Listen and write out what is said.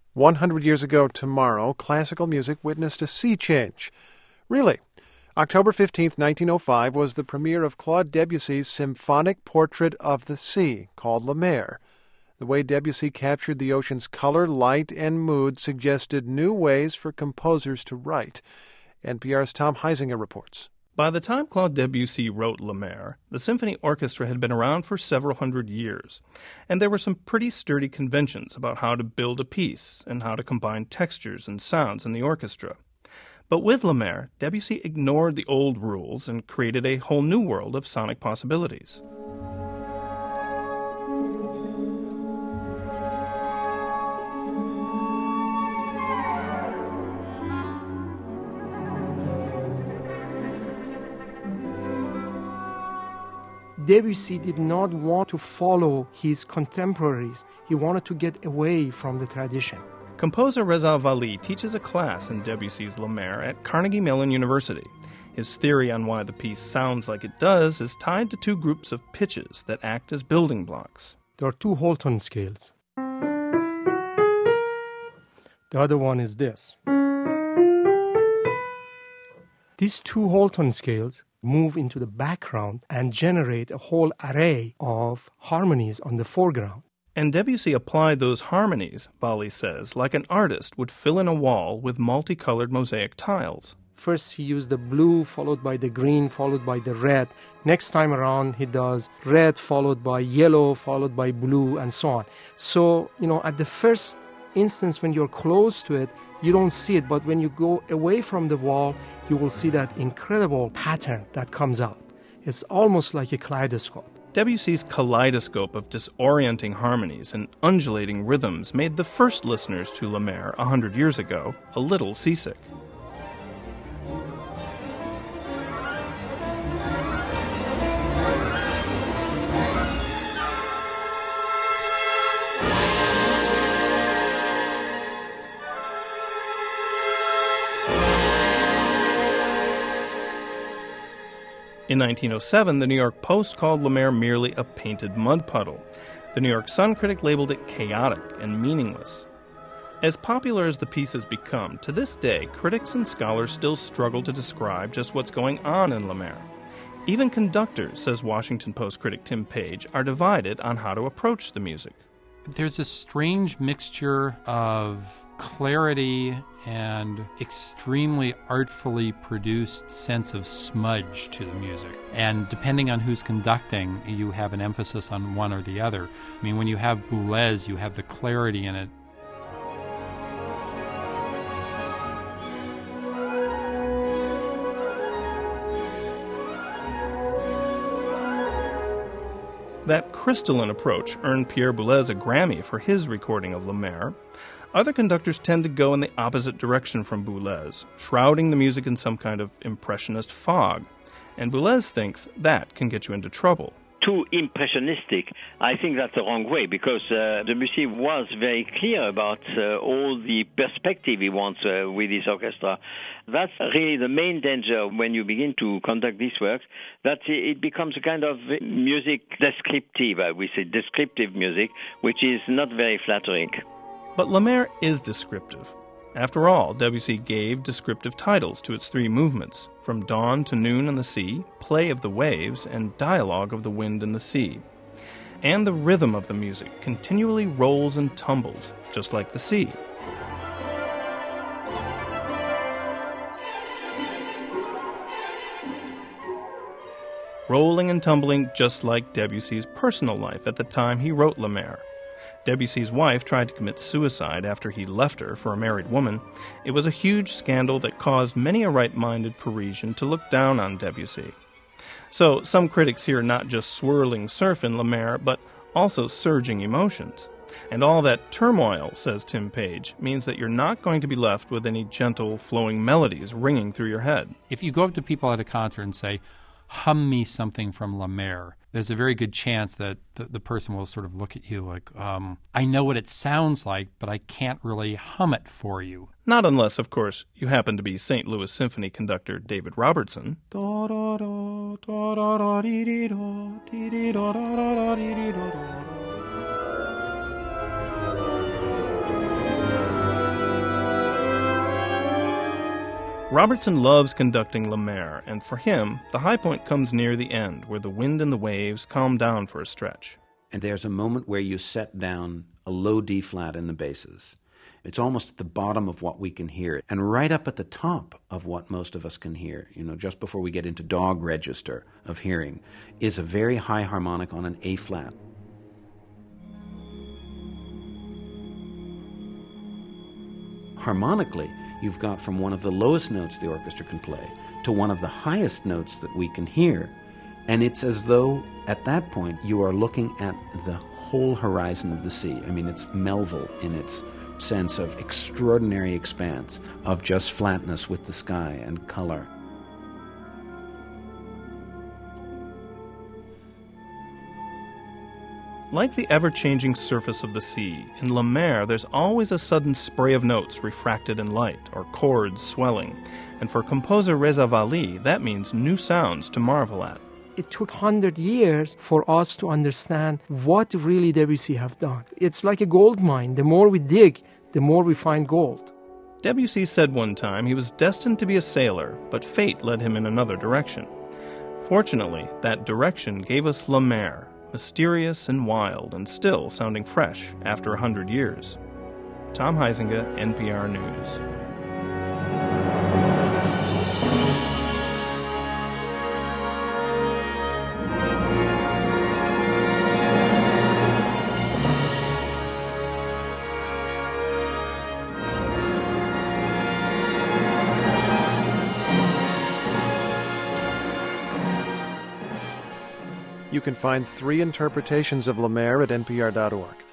100 years ago tomorrow, classical music witnessed a sea change. Really? October 15th, 1905 was the premiere of Claude Debussy's symphonic portrait of the sea, called La Mer. The way Debussy captured the ocean's color, light, and mood suggested new ways for composers to write. NPR's Tom Heisinger reports. By the time Claude Debussy wrote La Mer, the symphony orchestra had been around for several hundred years, and there were some pretty sturdy conventions about how to build a piece and how to combine textures and sounds in the orchestra. But with La Mer, Debussy ignored the old rules and created a whole new world of sonic possibilities. Debussy did not want to follow his contemporaries. He wanted to get away from the tradition. Composer Reza Vali teaches a class in Debussy's La Mer at Carnegie Mellon University. His theory on why the piece sounds like it does is tied to two groups of pitches that act as building blocks. There are two whole tone scales. The other one is this. These two whole tone scales move into the background and generate a whole array of harmonies on the foreground. And Debussy applied those harmonies, Vali says, like an artist would fill in a wall with multicolored mosaic tiles. First he used the blue, followed by the green, followed by the red. Next time around he does red, followed by yellow, followed by blue, and so on. So, at the first instance when you're close to it, you don't see it, but when you go away from the wall, you will see that incredible pattern that comes out. It's almost like a kaleidoscope. Debussy's kaleidoscope of disorienting harmonies and undulating rhythms made the first listeners to La Mer 100 years ago a little seasick. In 1907, the New York Post called La Mer merely a painted mud puddle. The New York Sun critic labeled it chaotic and meaningless. As popular as the piece has become, to this day, critics and scholars still struggle to describe just what's going on in La Mer. Even conductors, says Washington Post critic Tim Page, are divided on how to approach the music. There's a strange mixture of clarity and extremely artfully produced sense of smudge to the music. And depending on who's conducting, you have an emphasis on one or the other. I mean, when you have Boulez, you have the clarity in it. That crystalline approach earned Pierre Boulez a Grammy for his recording of La Mer. Other conductors tend to go in the opposite direction from Boulez, shrouding the music in some kind of impressionist fog. And Boulez thinks that can get you into trouble. Too impressionistic, I think that's the wrong way, because Debussy was very clear about all the perspective he wants with his orchestra. That's really the main danger when you begin to conduct these works, that it becomes a kind of music descriptive, we say descriptive music, which is not very flattering. But La Mer is descriptive. After all, Debussy gave descriptive titles to its three movements, From Dawn to Noon in the Sea, Play of the Waves, and Dialogue of the Wind and the Sea. And the rhythm of the music continually rolls and tumbles, just like the sea. Rolling and tumbling just like Debussy's personal life at the time he wrote La Mer. Debussy's wife tried to commit suicide after he left her for a married woman. It was a huge scandal that caused many a right-minded Parisian to look down on Debussy. So some critics hear not just swirling surf in La Mer, but also surging emotions. And all that turmoil, says Tim Page, means that you're not going to be left with any gentle, flowing melodies ringing through your head. If you go up to people at a concert and say, hum me something from La Mer, there's a very good chance that the person will sort of look at you like, I know what it sounds like, but I can't really hum it for you. Not unless, of course, you happen to be St. Louis Symphony conductor David Robertson. Robertson loves conducting Lemaire, and for him, the high point comes near the end, where the wind and the waves calm down for a stretch. And there's a moment where you set down a low D flat in the basses. It's almost at the bottom of what we can hear, and right up at the top of what most of us can hear, just before we get into dog register of hearing, is a very high harmonic on an A flat. Harmonically, you've got from one of the lowest notes the orchestra can play to one of the highest notes that we can hear, and it's as though at that point you are looking at the whole horizon of the sea. I mean, it's Melville in its sense of extraordinary expanse, of just flatness with the sky and color. Like the ever-changing surface of the sea, in Lemaire there's always a sudden spray of notes refracted in light, or chords swelling, and for composer Reza Vali, that means new sounds to marvel at. It took 100 years for us to understand what really Debussy have done. It's like a gold mine. The more we dig, the more we find gold. Debussy said one time he was destined to be a sailor, but fate led him in another direction. Fortunately, that direction gave us Lemaire, mysterious and wild and still sounding fresh after 100 years. Tom Huizinga, NPR News. You can find 3 interpretations of Lemaire at npr.org.